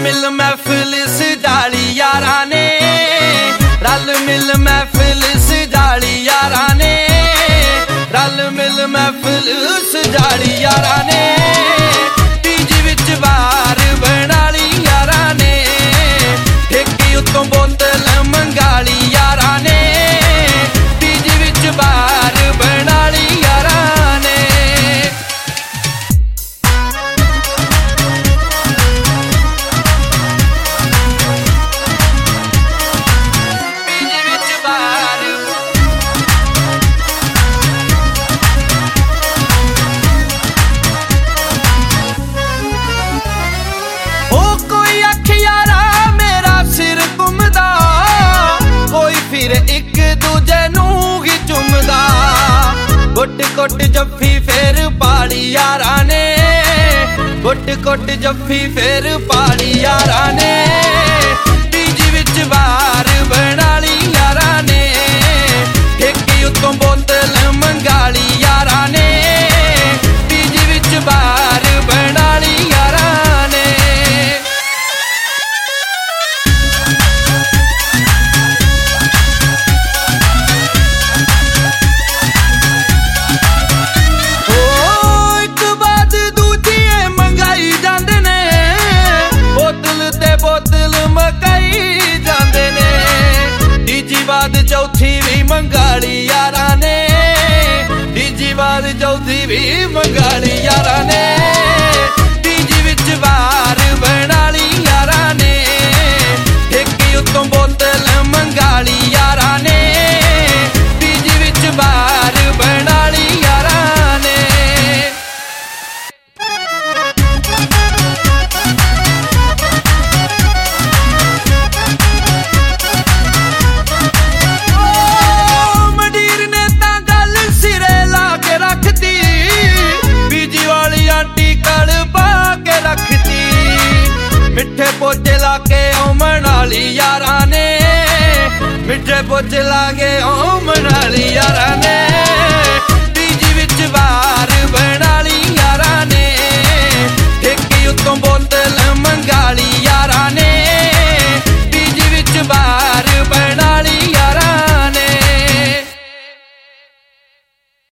मिल महफिल सजाली यारा ने, रल मिल महफिल सजाली यारा ने, रल मिल महफिल सजाली यारा ने, तीज विच वार बनाली यारा ने, ठेके उत्तों बोतल मंगाली यारा ने, तीज विच वार बनाली यारा ने। एक दूजे नू ही चुमदा, गुट गुट जफ्फी फेर पाली यारा ने, गुट गुट जफ्फी फेर पाली यारा ने, तीज विच वार बनाली यारा ने, ठेके उत्तों बोतल मंगाली यारा ने, तीज विच वार बनाली यारा ने। बाद चौथी भी मंगाली यारा ने, तीजी बाद चौथी भी मंगाली यारा ने, तीज विच वार बनाली यारा ने, ठेके उत्तों बोतल मंगाली यारा ने, तीज विच वार बनाली यारा ने। मिठे पोचे लाके ओ मनाली यारा ने, मिठे पोचे लाके ओ मनाली यारा ने।